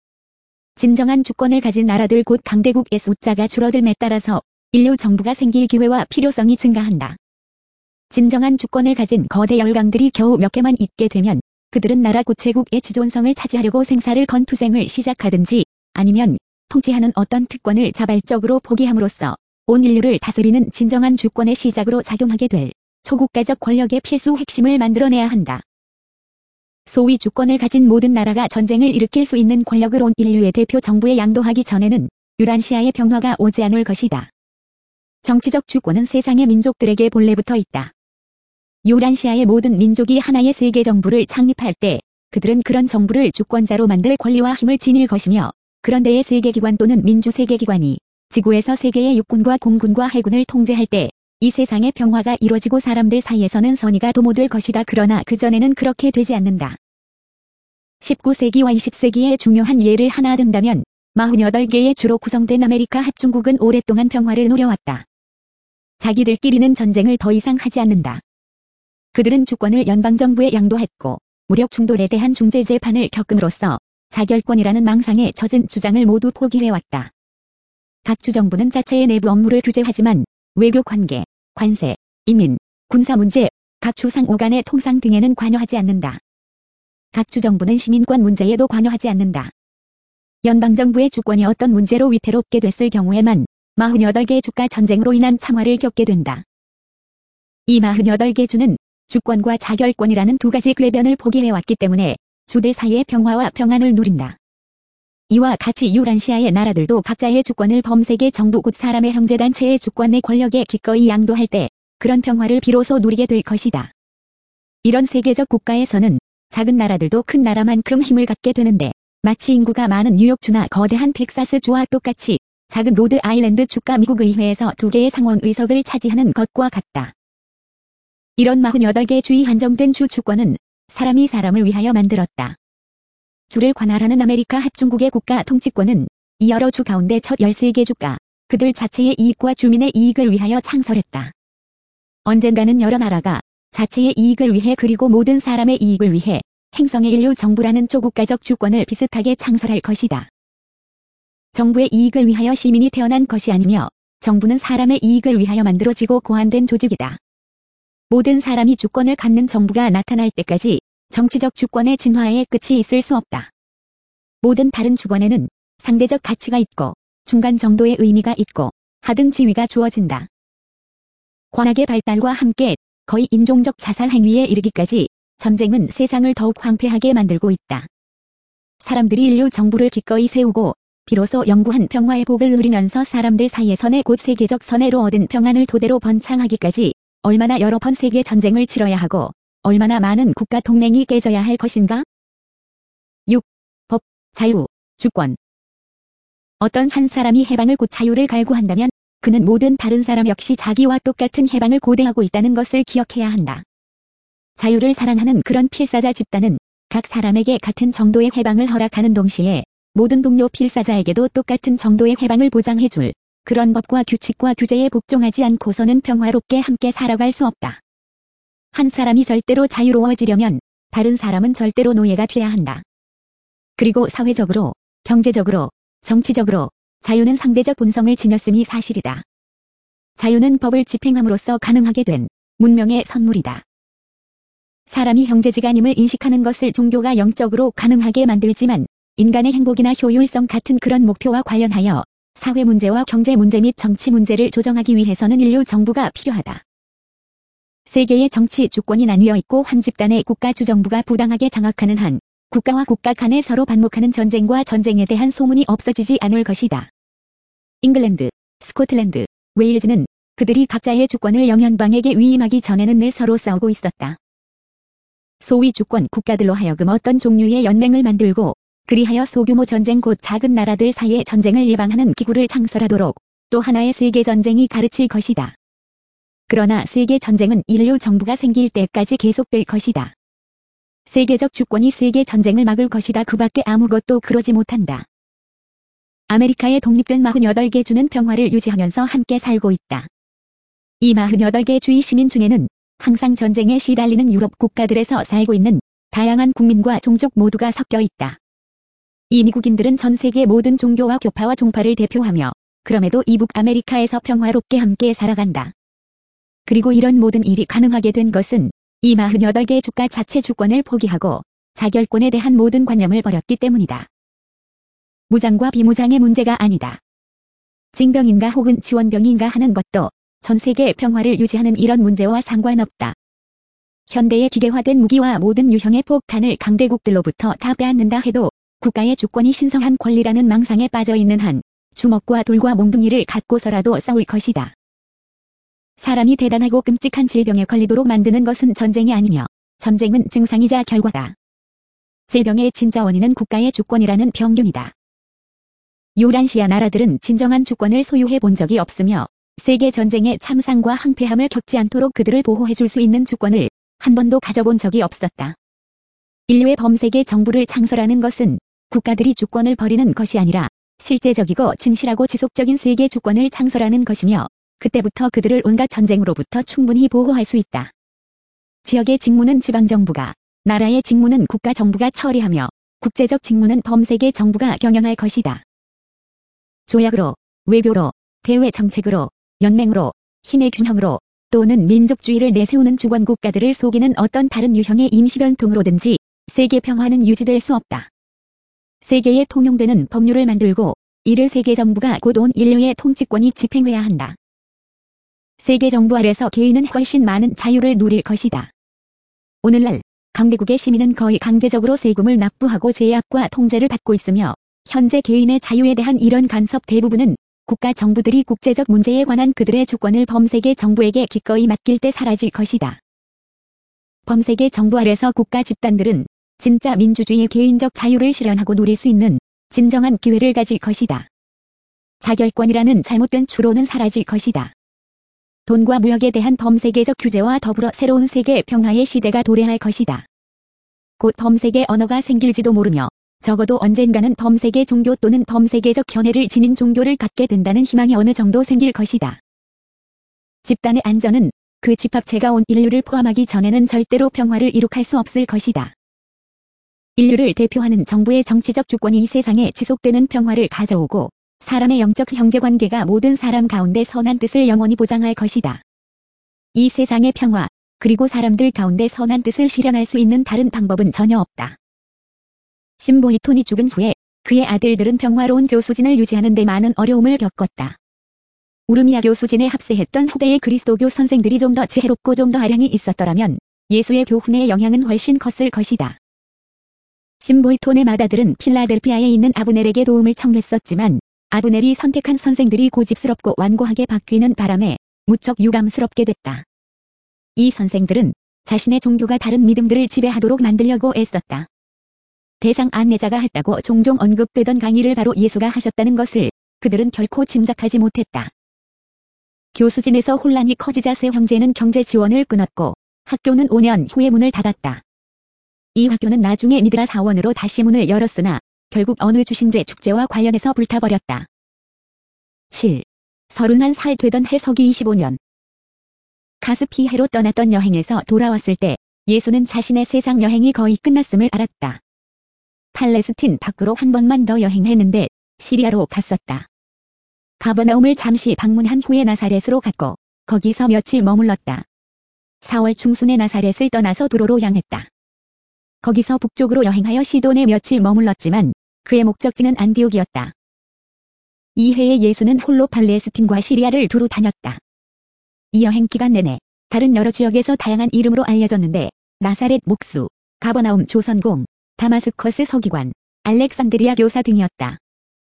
진정한 주권을 가진 나라들 곧 강대국의 숫자가 줄어들음에 따라서 인류 정부가 생길 기회와 필요성이 증가한다. 진정한 주권을 가진 거대 열강들이 겨우 몇 개만 있게 되면 그들은 나라 구체국의 지존성을 차지하려고 생사를 건 투쟁을 시작하든지 아니면 통치하는 어떤 특권을 자발적으로 포기함으로써 온 인류를 다스리는 진정한 주권의 시작으로 작용하게 될 초국가적 권력의 필수 핵심을 만들어내야 한다. 소위 주권을 가진 모든 나라가 전쟁을 일으킬 수 있는 권력을 온 인류의 대표 정부에 양도하기 전에는 유란시아의 평화가 오지 않을 것이다. 정치적 주권은 세상의 민족들에게 본래부터 있다. 유란시아의 모든 민족이 하나의 세계 정부를 창립할 때 그들은 그런 정부를 주권자로 만들 권리와 힘을 지닐 것이며 그런 데의 세계기관 또는 민주세계기관이 지구에서 세계의 육군과 공군과 해군을 통제할 때 이 세상의 평화가 이루어지고 사람들 사이에서는 선의가 도모될 것이다. 그러나 그전에는 그렇게 되지 않는다. 십구 세기와 이십 세기의 중요한 예를 하나 든다면 사십팔 개의 주로 구성된 아메리카 합중국은 오랫동안 평화를 누려왔다. 자기들끼리는 전쟁을 더 이상 하지 않는다. 그들은 주권을 연방정부에 양도했고 무력 충돌에 대한 중재 재판을 겪음으로써 자결권이라는 망상에 젖은 주장을 모두 포기해왔다. 각 주정부는 자체의 내부 업무를 규제하지만 외교 관계, 관세, 이민, 군사 문제, 각 주 상호 간의 통상 등에는 관여하지 않는다. 각 주정부는 시민권 문제에도 관여하지 않는다. 연방정부의 주권이 어떤 문제로 위태롭게 됐을 경우에만 사십팔 개 주가 전쟁으로 인한 참화를 겪게 된다. 이 사십팔 개 주는 주권과 자결권이라는 두 가지 궤변을 포기해왔기 때문에 주들 사이의 평화와 평안을 누린다. 이와 같이 유란시아의 나라들도 각자의 주권을 범세계 정부 곧 사람의 형제단체의 주권의 권력에 기꺼이 양도할 때 그런 평화를 비로소 누리게 될 것이다. 이런 세계적 국가에서는 작은 나라들도 큰 나라만큼 힘을 갖게 되는데 마치 인구가 많은 뉴욕주나 거대한 텍사스주와 똑같이 작은 로드 아일랜드 주가 미국 의회에서 두 개의 상원 의석을 차지하는 것과 같다. 이런 사십팔 개 주의 한정된 주 주권은 사람이 사람을 위하여 만들었다. 주를 관할하는 아메리카 합중국의 국가 통치권은 이 여러 주 가운데 첫 열세 개 주가, 그들 자체의 이익과 주민의 이익을 위하여 창설했다. 언젠가는 여러 나라가 자체의 이익을 위해 그리고 모든 사람의 이익을 위해 행성의 인류 정부라는 초국가적 주권을 비슷하게 창설할 것이다. 정부의 이익을 위하여 시민이 태어난 것이 아니며 정부는 사람의 이익을 위하여 만들어지고 고안된 조직이다. 모든 사람이 주권을 갖는 정부가 나타날 때까지 정치적 주권의 진화에 끝이 있을 수 없다. 모든 다른 주권에는 상대적 가치가 있고 중간 정도의 의미가 있고 하등 지위가 주어진다. 과학의 발달과 함께 거의 인종적 자살 행위에 이르기까지 전쟁은 세상을 더욱 황폐하게 만들고 있다. 사람들이 인류 정부를 기꺼이 세우고 비로소 영구한 평화의 복을 누리면서 사람들 사이의 선해 곧 세계적 선해로 얻은 평안을 토대로 번창하기까지 얼마나 여러 번 세계 전쟁을 치러야 하고 얼마나 많은 국가 동맹이 깨져야 할 것인가? 육. 법, 자유, 주권. 어떤 한 사람이 해방을 곧 자유를 갈구한다면 그는 모든 다른 사람 역시 자기와 똑같은 해방을 고대하고 있다는 것을 기억해야 한다. 자유를 사랑하는 그런 필사자 집단은 각 사람에게 같은 정도의 해방을 허락하는 동시에 모든 동료 필사자에게도 똑같은 정도의 해방을 보장해줄 그런 법과 규칙과 규제에 복종하지 않고서는 평화롭게 함께 살아갈 수 없다. 한 사람이 절대로 자유로워지려면 다른 사람은 절대로 노예가 돼야 한다. 그리고 사회적으로, 경제적으로, 정치적으로 자유는 상대적 본성을 지녔음이 사실이다. 자유는 법을 집행함으로써 가능하게 된 문명의 선물이다. 사람이 형제지간임을 인식하는 것을 종교가 영적으로 가능하게 만들지만 인간의 행복이나 효율성 같은 그런 목표와 관련하여 사회 문제와 경제 문제 및 정치 문제를 조정하기 위해서는 인류 정부가 필요하다. 세계의 정치 주권이 나뉘어 있고 한 집단의 국가 주정부가 부당하게 장악하는 한 국가와 국가 간에 서로 반목하는 전쟁과 전쟁에 대한 소문이 없어지지 않을 것이다. 잉글랜드, 스코틀랜드, 웨일즈는 그들이 각자의 주권을 영연방에게 위임하기 전에는 늘 서로 싸우고 있었다. 소위 주권 국가들로 하여금 어떤 종류의 연맹을 만들고 그리하여 소규모 전쟁 곧 작은 나라들 사이의 전쟁을 예방하는 기구를 창설하도록 또 하나의 세계전쟁이 가르칠 것이다. 그러나 세계전쟁은 인류 정부가 생길 때까지 계속될 것이다. 세계적 주권이 세계 전쟁을 막을 것이다. 그 밖에 아무것도 그러지 못한다. 아메리카의 독립된 사십팔 개 주는 평화를 유지하면서 함께 살고 있다. 이 사십팔 개 주의 시민 중에는 항상 전쟁에 시달리는 유럽 국가들에서 살고 있는 다양한 국민과 종족 모두가 섞여 있다. 이 미국인들은 전 세계 모든 종교와 교파와 종파를 대표하며 그럼에도 이북 아메리카에서 평화롭게 함께 살아간다. 그리고 이런 모든 일이 가능하게 된 것은 이 사십팔 개 주가 자체 주권을 포기하고 자결권에 대한 모든 관념을 버렸기 때문이다. 무장과 비무장의 문제가 아니다. 징병인가 혹은 지원병인가 하는 것도 전 세계 평화를 유지하는 이런 문제와 상관없다. 현대의 기계화된 무기와 모든 유형의 폭탄을 강대국들로부터 다 빼앗는다 해도 국가의 주권이 신성한 권리라는 망상에 빠져 있는 한 주먹과 돌과 몽둥이를 갖고서라도 싸울 것이다. 사람이 대단하고 끔찍한 질병에 걸리도록 만드는 것은 전쟁이 아니며 전쟁은 증상이자 결과다. 질병의 진짜 원인은 국가의 주권이라는 편견이다. 유라시아 나라들은 진정한 주권을 소유해 본 적이 없으며 세계 전쟁의 참상과 항폐함을 겪지 않도록 그들을 보호해 줄 수 있는 주권을 한 번도 가져본 적이 없었다. 인류의 범세계 정부를 창설하는 것은 국가들이 주권을 버리는 것이 아니라 실제적이고 진실하고 지속적인 세계 주권을 창설하는 것이며 그때부터 그들을 온갖 전쟁으로부터 충분히 보호할 수 있다. 지역의 직무는 지방정부가, 나라의 직무는 국가정부가 처리하며 국제적 직무는 범세계 정부가 경영할 것이다. 조약으로, 외교로, 대외 정책으로, 연맹으로, 힘의 균형으로 또는 민족주의를 내세우는 주권 국가들을 속이는 어떤 다른 유형의 임시변통으로든지 세계 평화는 유지될 수 없다. 세계에 통용되는 법률을 만들고 이를 세계 정부가 곧 온 인류의 통치권이 집행해야 한다. 세계 정부 아래서 개인은 훨씬 많은 자유를 누릴 것이다. 오늘날 강대국의 시민은 거의 강제적으로 세금을 납부하고 제약과 통제를 받고 있으며 현재 개인의 자유에 대한 이런 간섭 대부분은 국가 정부들이 국제적 문제에 관한 그들의 주권을 범세계 정부에게 기꺼이 맡길 때 사라질 것이다. 범세계 정부 아래서 국가 집단들은 진짜 민주주의의 개인적 자유를 실현하고 누릴 수 있는 진정한 기회를 가질 것이다. 자결권이라는 잘못된 추론은 사라질 것이다. 돈과 무역에 대한 범세계적 규제와 더불어 새로운 세계 평화의 시대가 도래할 것이다. 곧 범세계 언어가 생길지도 모르며 적어도 언젠가는 범세계 종교 또는 범세계적 견해를 지닌 종교를 갖게 된다는 희망이 어느 정도 생길 것이다. 집단의 안전은 그 집합체가 온 인류를 포함하기 전에는 절대로 평화를 이룩할 수 없을 것이다. 인류를 대표하는 정부의 정치적 주권이 이 세상에 지속되는 평화를 가져오고 사람의 영적 형제관계가 모든 사람 가운데 선한 뜻을 영원히 보장할 것이다. 이 세상의 평화, 그리고 사람들 가운데 선한 뜻을 실현할 수 있는 다른 방법은 전혀 없다. 심보이톤이 죽은 후에 그의 아들들은 평화로운 교수진을 유지하는 데 많은 어려움을 겪었다. 우르미아 교수진에 합세했던 후대의 그리스도교 선생들이 좀 더 지혜롭고 좀 더 아량이 있었더라면 예수의 교훈의 영향은 훨씬 컸을 것이다. 심보이톤의 맏아들은 필라델피아에 있는 아브넬에게 도움을 청했었지만 아브넬이 선택한 선생들이 고집스럽고 완고하게 바뀌는 바람에 무척 유감스럽게 됐다. 이 선생들은 자신의 종교가 다른 믿음들을 지배하도록 만들려고 애썼다. 대상 안내자가 했다고 종종 언급되던 강의를 바로 예수가 하셨다는 것을 그들은 결코 짐작하지 못했다. 교수진에서 혼란이 커지자 세 형제는 경제 지원을 끊었고 학교는 오 년 후에 문을 닫았다. 이 학교는 나중에 미드라 사원으로 다시 문을 열었으나 결국 어느 주신제 축제와 관련해서 불타버렸다. 칠. 서른한 살 되던 해 서기 이십오 년. 카스피해로 떠났던 여행에서 돌아왔을 때 예수는 자신의 세상 여행이 거의 끝났음을 알았다. 팔레스틴 밖으로 한 번만 더 여행했는데 시리아로 갔었다. 가버나움을 잠시 방문한 후에 나사렛으로 갔고 거기서 며칠 머물렀다. 사월 중순에 나사렛을 떠나서 도로로 향했다. 거기서 북쪽으로 여행하여 시돈에 며칠 머물렀지만 그의 목적지는 안디옥이었다. 이 해에 예수는 홀로 팔레스틴과 시리아를 두루 다녔다. 이 여행 기간 내내 다른 여러 지역에서 다양한 이름으로 알려졌는데 나사렛 목수, 가버나움 조선공, 다마스커스 서기관, 알렉산드리아 교사 등이었다.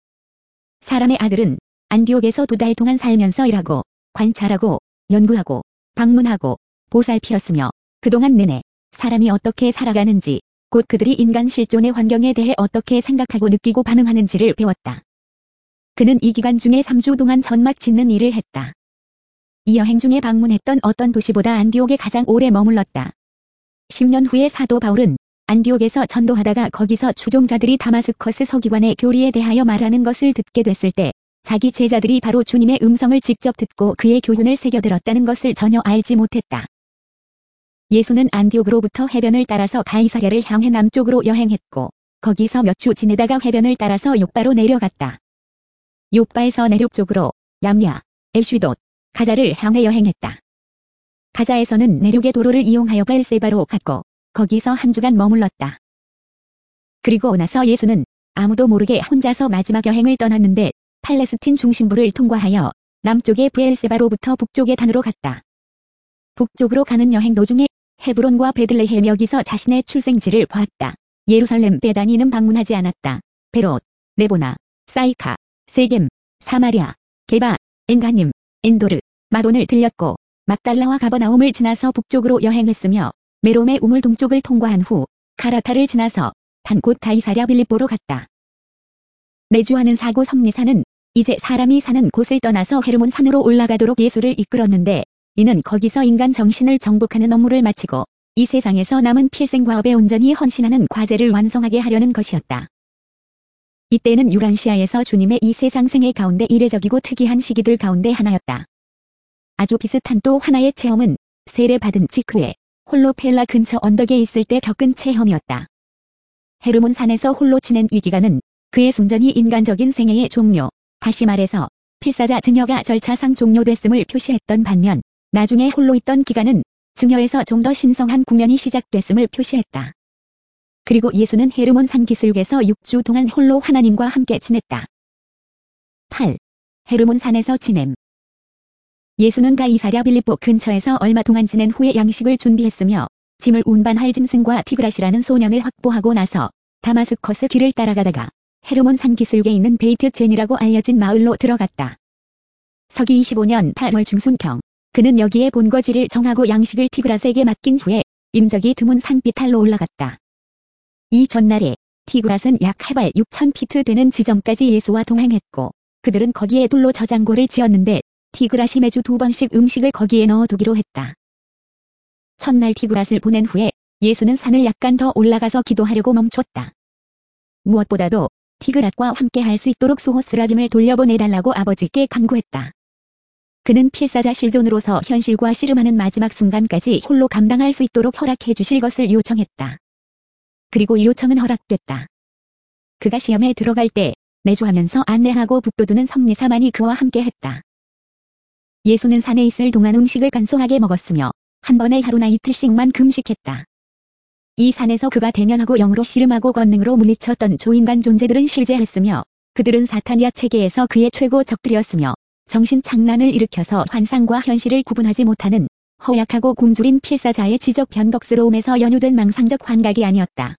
사람의 아들은 안디옥에서 두 달 동안 살면서 일하고 관찰하고 연구하고 방문하고 보살피었으며 그동안 내내 사람이 어떻게 살아가는지 곧 그들이 인간 실존의 환경에 대해 어떻게 생각하고 느끼고 반응하는지를 배웠다. 그는 이 기간 중에 삼 주 동안 전막 짓는 일을 했다. 이 여행 중에 방문했던 어떤 도시보다 안디옥에 가장 오래 머물렀다. 십 년 후에 사도 바울은 안디옥에서 전도하다가 거기서 추종자들이 다마스커스 서기관의 교리에 대하여 말하는 것을 듣게 됐을 때 자기 제자들이 바로 주님의 음성을 직접 듣고 그의 교훈을 새겨들었다는 것을 전혀 알지 못했다. 예수는 안디옥으로부터 해변을 따라서 가이사랴를 향해 남쪽으로 여행했고 거기서 몇 주 지내다가 해변을 따라서 욥바로 내려갔다. 욥바에서 내륙 쪽으로 얌야, 에슈돗, 가자를 향해 여행했다. 가자에서는 내륙의 도로를 이용하여 베엘세바로 갔고 거기서 한 주간 머물렀다. 그리고 나서 예수는 아무도 모르게 혼자서 마지막 여행을 떠났는데 팔레스틴 중심부를 통과하여 남쪽의 브엘세바로부터 북쪽의 단으로 갔다. 북쪽으로 가는 여행 도중에 헤브론과 베들레헴 여기서 자신의 출생지를 보았다. 예루살렘 베다니는 방문하지 않았다. 베롯, 레보나, 사이카, 세겜, 사마리아, 게바, 엔가님, 엔도르, 마돈을 들렸고 막달라와 가버나움을 지나서 북쪽으로 여행했으며 메롬의 우물 동쪽을 통과한 후 카라타를 지나서 단 곧 가이사랴 빌립보로 갔다. 내주하는 사고 섭리사는 이제 사람이 사는 곳을 떠나서 헤르몬 산으로 올라가도록 예수를 이끌었는데 이는 거기서 인간 정신을 정복하는 업무를 마치고 이 세상에서 남은 필생과업에 온전히 헌신하는 과제를 완성하게 하려는 것이었다. 이때는 유란시아에서 주님의 이 세상 생애 가운데 이례적이고 특이한 시기들 가운데 하나였다. 아주 비슷한 또 하나의 체험은 세례받은 직후에 홀로 펠라 근처 언덕에 있을 때 겪은 체험이었다. 헤르몬 산에서 홀로 지낸 이 기간은 그의 순전히 인간적인 생애의 종료, 다시 말해서 필사자 증여가 절차상 종료됐음을 표시했던 반면 나중에 홀로 있던 기간은 증여에서 좀 더 신성한 국면이 시작됐음을 표시했다. 그리고 예수는 헤르몬 산 기슭에서 육 주 동안 홀로 하나님과 함께 지냈다. 팔. 헤르몬 산에서 지냄. 예수는 가이사랴 빌립보 근처에서 얼마 동안 지낸 후에 양식을 준비했으며 짐을 운반할 짐승과 티그라시라는 소년을 확보하고 나서 다마스커스 길을 따라가다가 헤르몬 산 기슭에 있는 베이트 젠이라고 알려진 마을로 들어갔다. 서기 이십오 년 팔월 중순경 그는 여기에 본거지를 정하고 양식을 티그라스에게 맡긴 후에 임적이 드문 산비탈로 올라갔다. 이 전날에 티그라스는 약 해발 육천 피트 되는 지점까지 예수와 동행했고 그들은 거기에 돌로 저장고를 지었는데 티그라시 매주 두 번씩 음식을 거기에 넣어두기로 했다. 첫날 티그라스를 보낸 후에 예수는 산을 약간 더 올라가서 기도하려고 멈췄다. 무엇보다도 티그랏과 함께 할 수 있도록 수호스라빔을 돌려보내달라고 아버지께 간구했다. 그는 필사자 실존으로서 현실과 씨름하는 마지막 순간까지 홀로 감당할 수 있도록 허락해 주실 것을 요청했다. 그리고 이 요청은 허락됐다. 그가 시험에 들어갈 때 내주하면서 안내하고 북돋우는 섭리사만이 그와 함께 했다. 예수는 산에 있을 동안 음식을 간소하게 먹었으며 한 번에 하루나 이틀씩만 금식했다. 이 산에서 그가 대면하고 영으로 씨름하고 권능으로 물리쳤던 조인간 존재들은 실제했으며 그들은 사탄이야 체계에서 그의 최고 적들이었으며 정신 착란을 일으켜서 환상과 현실을 구분하지 못하는 허약하고 굶주린 필사자의 지적 변덕스러움에서 연유된 망상적 환각이 아니었다.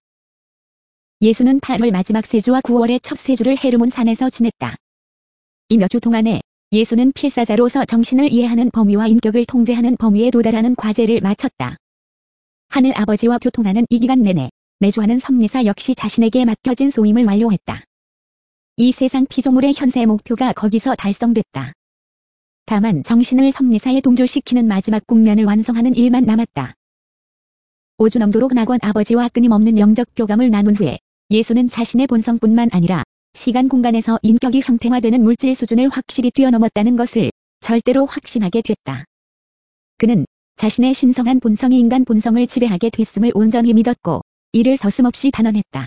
예수는 팔월 마지막 세 주와 구월의 첫 세 주를 헤르몬 산에서 지냈다. 이 몇 주 동안에 예수는 필사자로서 정신을 이해하는 범위와 인격을 통제하는 범위에 도달하는 과제를 마쳤다. 하늘 아버지와 교통하는 이 기간 내내 내주하는 섭리사 역시 자신에게 맡겨진 소임을 완료했다. 이 세상 피조물의 현세 목표가 거기서 달성됐다. 다만 정신을 섭리사에 동조시키는 마지막 국면을 완성하는 일만 남았다. 오주 넘도록 낙원 아버지와 끊임없는 영적 교감을 나눈 후에 예수는 자신의 본성뿐만 아니라 시간 공간에서 인격이 형태화되는 물질 수준을 확실히 뛰어넘었다는 것을 절대로 확신하게 됐다. 그는 자신의 신성한 본성이 인간 본성을 지배하게 됐음을 온전히 믿었고 이를 서슴없이 단언했다.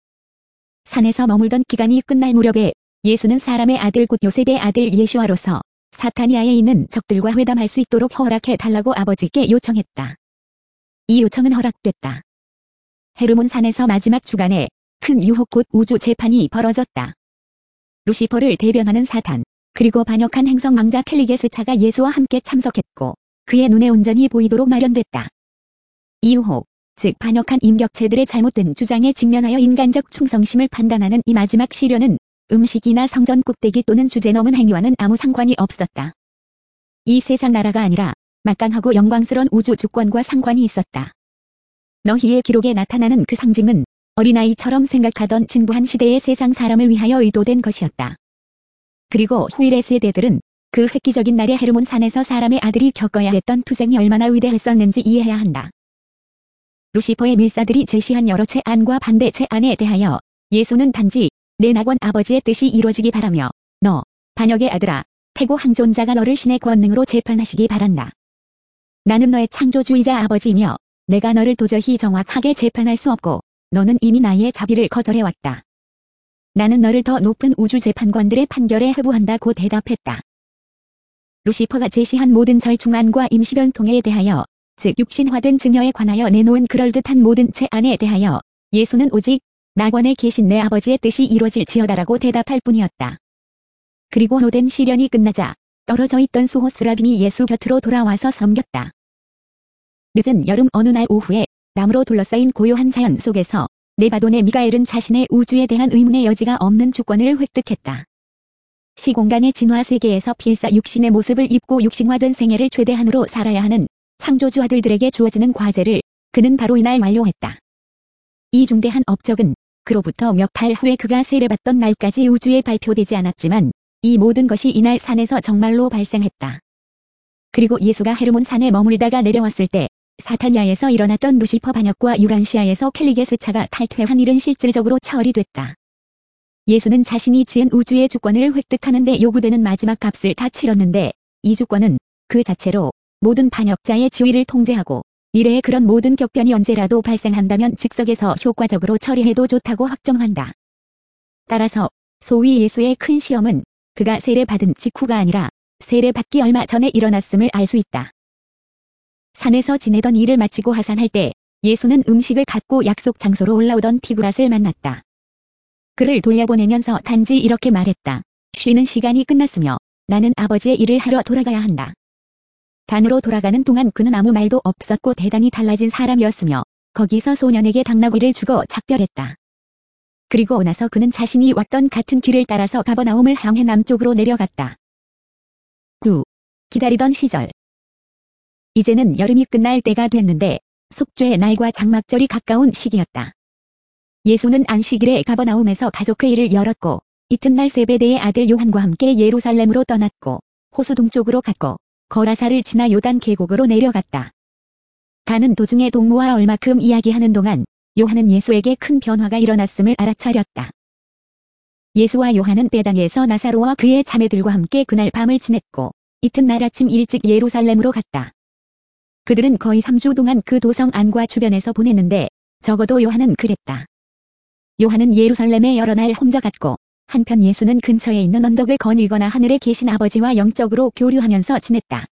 산에서 머물던 기간이 끝날 무렵에 예수는 사람의 아들 곧 요셉의 아들 예슈아로서 사타니아에 있는 적들과 회담할 수 있도록 허락해 달라고 아버지께 요청했다. 이 요청은 허락됐다. 헤르몬 산에서 마지막 주간에 큰 유혹 곧 우주 재판이 벌어졌다. 루시퍼를 대변하는 사탄, 그리고 반역한 행성 왕자 켈리게스차가 예수와 함께 참석했고 그의 눈에 온전히 보이도록 마련됐다. 이 유혹, 즉 반역한 인격체들의 잘못된 주장에 직면하여 인간적 충성심을 판단하는 이 마지막 시련은 음식이나 성전 꼭대기 또는 주제 넘은 행위와는 아무 상관이 없었다. 이 세상 나라가 아니라 막강하고 영광스러운 우주 주권과 상관이 있었다. 너희의 기록에 나타나는 그 상징은 어린아이처럼 생각하던 진부한 시대의 세상 사람을 위하여 의도된 것이었다. 그리고 후일의 세대들은 그 획기적인 날의 헤르몬 산에서 사람의 아들이 겪어야 했던 투쟁이 얼마나 위대했었는지 이해해야 한다. 루시퍼의 밀사들이 제시한 여러 제안과 반대 제안에 대하여 예수는 단지 내 낙원 아버지의 뜻이 이루어지기 바라며 너 반역의 아들아 태고 항존자가 너를 신의 권능으로 재판하시기 바란다. 나는 너의 창조주의자 아버지이며 내가 너를 도저히 정확하게 재판할 수 없고 너는 이미 나의 자비를 거절해왔다. 나는 너를 더 높은 우주 재판관들의 판결에 회부한다고 대답했다. 루시퍼가 제시한 모든 절충안과 임시변통에 대하여 즉 육신화된 증여에 관하여 내놓은 그럴듯한 모든 제안에 대하여 예수는 오직 낙원에 계신 내 아버지의 뜻이 이루어질지어다라고 대답할 뿐이었다. 그리고 노된 시련이 끝나자 떨어져 있던 수호스라빔이 예수 곁으로 돌아와서 섬겼다. 늦은 여름 어느 날 오후에 나무로 둘러싸인 고요한 자연 속에서 네바돈의 미가엘은 자신의 우주에 대한 의문의 여지가 없는 주권을 획득했다. 시공간의 진화 세계에서 필사 육신의 모습을 입고 육신화된 생애를 최대한으로 살아야 하는 창조주 아들들에게 주어지는 과제를 그는 바로 이날 완료했다. 이 중대한 업적은 그로부터 몇 달 후에 그가 세례받던 날까지 우주에 발표되지 않았지만 이 모든 것이 이날 산에서 정말로 발생했다. 그리고 예수가 헤르몬 산에 머물다가 내려왔을 때 사타니아에서 일어났던 루시퍼 반역과 유란시아에서 켈리게스 차가 탈퇴한 일은 실질적으로 처리됐다. 예수는 자신이 지은 우주의 주권을 획득하는 데 요구되는 마지막 값을 다 치렀는데 이 주권은 그 자체로 모든 반역자의 지위를 통제하고 미래의 그런 모든 격변이 언제라도 발생한다면 즉석에서 효과적으로 처리해도 좋다고 확정한다. 따라서 소위 예수의 큰 시험은 그가 세례받은 직후가 아니라 세례받기 얼마 전에 일어났음을 알 수 있다. 산에서 지내던 일을 마치고 하산할 때 예수는 음식을 갖고 약속 장소로 올라오던 티구랏을 만났다. 그를 돌려보내면서 단지 이렇게 말했다. 쉬는 시간이 끝났으며 나는 아버지의 일을 하러 돌아가야 한다. 단으로 돌아가는 동안 그는 아무 말도 없었고 대단히 달라진 사람이었으며 거기서 소년에게 당나귀를 주고 작별했다. 그리고 나서 그는 자신이 왔던 같은 길을 따라서 가버나움을 향해 남쪽으로 내려갔다. 구. 기다리던 시절. 이제는 여름이 끝날 때가 됐는데 속죄의 날과 장막절이 가까운 시기였다. 예수는 안식일에 가버나움에서 가족회의를 열었고 이튿날 세베대의 아들 요한과 함께 예루살렘으로 떠났고 호수 동쪽으로 갔고 거라사를 지나 요단 계곡으로 내려갔다. 가는 도중에 동무와 얼마큼 이야기하는 동안 요한은 예수에게 큰 변화가 일어났음을 알아차렸다. 예수와 요한은 베다니에서 나사로와 그의 자매들과 함께 그날 밤을 지냈고 이튿날 아침 일찍 예루살렘으로 갔다. 그들은 거의 삼 주 동안 그 도성 안과 주변에서 보냈는데 적어도 요한은 그랬다. 요한은 예루살렘에 여러 날 혼자 갔고 한편 예수는 근처에 있는 언덕을 거닐거나 하늘에 계신 아버지와 영적으로 교류하면서 지냈다.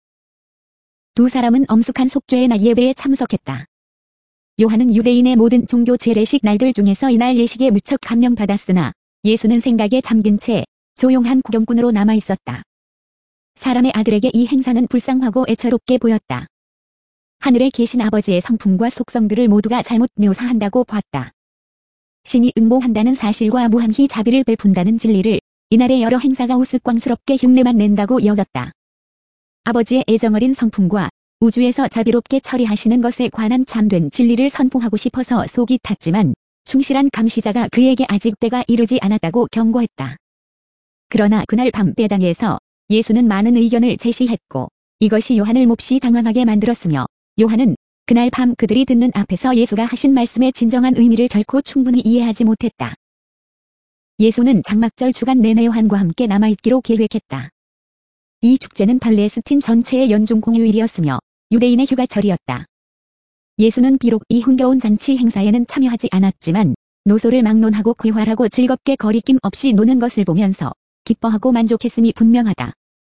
두 사람은 엄숙한 속죄의 날 예배에 참석했다. 요한은 유대인의 모든 종교 재래식 날들 중에서 이날 예식에 무척 감명받았으나 예수는 생각에 잠긴 채 조용한 구경꾼으로 남아있었다. 사람의 아들에게 이 행사는 불쌍하고 애처롭게 보였다. 하늘에 계신 아버지의 성품과 속성들을 모두가 잘못 묘사한다고 봤다. 신이 응모한다는 사실과 무한히 자비를 베푼다는 진리를 이날의 여러 행사가 우스꽝스럽게 흉내만 낸다고 여겼다. 아버지의 애정어린 성품과 우주에서 자비롭게 처리하시는 것에 관한 참된 진리를 선포하고 싶어서 속이 탔지만 충실한 감시자가 그에게 아직 때가 이르지 않았다고 경고했다. 그러나 그날 밤 베다니에서 예수는 많은 의견을 제시했고 이것이 요한을 몹시 당황하게 만들었으며 요한은 그날 밤 그들이 듣는 앞에서 예수가 하신 말씀의 진정한 의미를 결코 충분히 이해하지 못했다. 예수는 장막절 주간 내내 요한과 함께 남아있기로 계획했다. 이 축제는 팔레스틴 전체의 연중 공휴일이었으며 유대인의 휴가철이었다. 예수는 비록 이 흥겨운 잔치 행사에는 참여하지 않았지만 노소를 막론하고 괴활하고 즐겁게 거리낌 없이 노는 것을 보면서 기뻐하고 만족했음이 분명하다.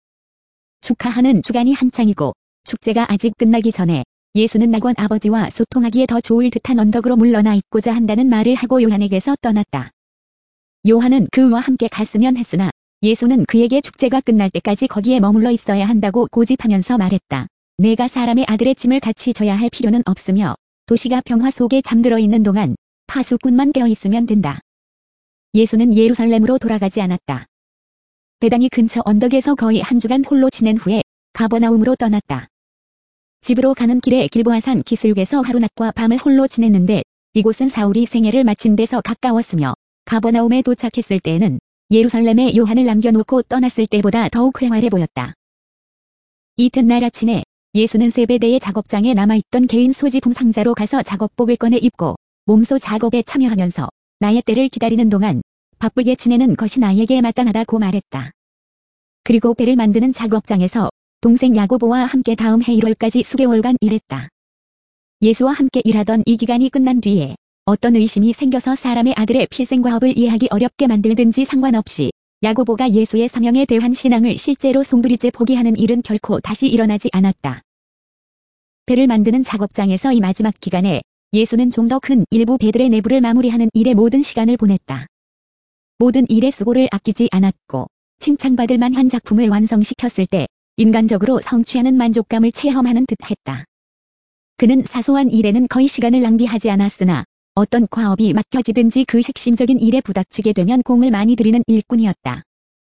축하하는 주간이 한창이고 축제가 아직 끝나기 전에 예수는 낙원 아버지와 소통하기에 더 좋을 듯한 언덕으로 물러나 있고자 한다는 말을 하고 요한에게서 떠났다. 요한은 그와 함께 갔으면 했으나 예수는 그에게 축제가 끝날 때까지 거기에 머물러 있어야 한다고 고집하면서 말했다. 내가 사람의 아들의 짐을 같이 져야 할 필요는 없으며 도시가 평화 속에 잠들어 있는 동안 파수꾼만 깨어 있으면 된다. 예수는 예루살렘으로 돌아가지 않았다. 베다니 근처 언덕에서 거의 한 주간 홀로 지낸 후에 가버나움으로 떠났다. 집으로 가는 길에 길보아산 기슭에서 하루낮과 밤을 홀로 지냈는데 이곳은 사울이 생애를 마친 데서 가까웠으며 가버나움에 도착했을 때에는 예루살렘에 요한을 남겨놓고 떠났을 때보다 더욱 휑활해 보였다. 이튿날 아침에 예수는 세베대의 작업장에 남아있던 개인 소지품 상자로 가서 작업복을 꺼내 입고 몸소 작업에 참여하면서 나의 때를 기다리는 동안 바쁘게 지내는 것이 나에게 마땅하다고 말했다. 그리고 배를 만드는 작업장에서 동생 야고보와 함께 다음 해 일월까지 수개월간 일했다. 예수와 함께 일하던 이 기간이 끝난 뒤에 어떤 의심이 생겨서 사람의 아들의 필생과업을 이해하기 어렵게 만들든지 상관없이 야고보가 예수의 사명에 대한 신앙을 실제로 송두리째 포기하는 일은 결코 다시 일어나지 않았다. 배를 만드는 작업장에서 이 마지막 기간에 예수는 좀 더 큰 일부 배들의 내부를 마무리하는 일에 모든 시간을 보냈다. 모든 일의 수고를 아끼지 않았고 칭찬받을 만한 작품을 완성시켰을 때 인간적으로 성취하는 만족감을 체험하는 듯 했다. 그는 사소한 일에는 거의 시간을 낭비하지 않았으나 어떤 과업이 맡겨지든지 그 핵심적인 일에 부닥치게 되면 공을 많이 들이는 일꾼이었다.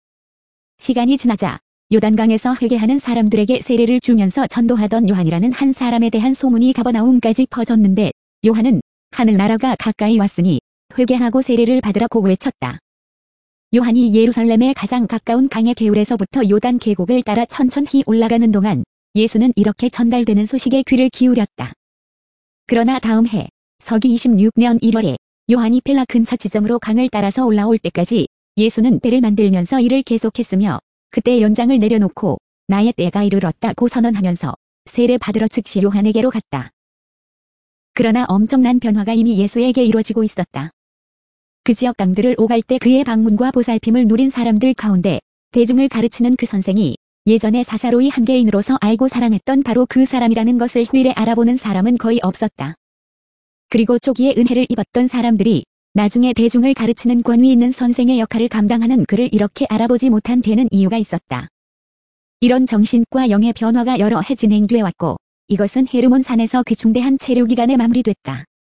시간이 지나자 요단강에서 회개하는 사람들에게 세례를 주면서 전도하던 요한이라는 한 사람에 대한 소문이 가버나움까지 퍼졌는데 요한은 하늘나라가 가까이 왔으니 회개하고 세례를 받으라고 외쳤다. 요한이 예루살렘에 가장 가까운 강의 개울에서부터 요단 계곡을 따라 천천히 올라가는 동안 예수는 이렇게 전달되는 소식에 귀를 기울였다. 그러나 다음 해 서기 이십육 년 일월에 요한이 펠라 근처 지점으로 강을 따라서 올라올 때까지 예수는 때를 만들면서 일을 계속했으며 그때 연장을 내려놓고 나의 때가 이르렀다고 선언하면서 세례 받으러 즉시 요한에게로 갔다. 그러나 엄청난 변화가 이미 예수에게 이루어지고 있었다. 그 지역 강들을 오갈 때 그의 방문과 보살핌을 누린 사람들 가운데 대중을 가르치는 그 선생이 예전에 사사로이 한 개인으로서 알고 사랑했던 바로 그 사람이라는 것을 후일에 알아보는 사람은 거의 없었다. 그리고 초기에 은혜를 입었던 사람들이 나중에 대중을 가르치는 권위 있는 선생의 역할을 감당하는 그를 이렇게 알아보지 못한 데는 이유가 있었다. 이런 정신과 영의 변화가 여러 해 진행돼 왔고 이것은 헤르몬 산에서 그 중대한 체류기간에 마무리됐다.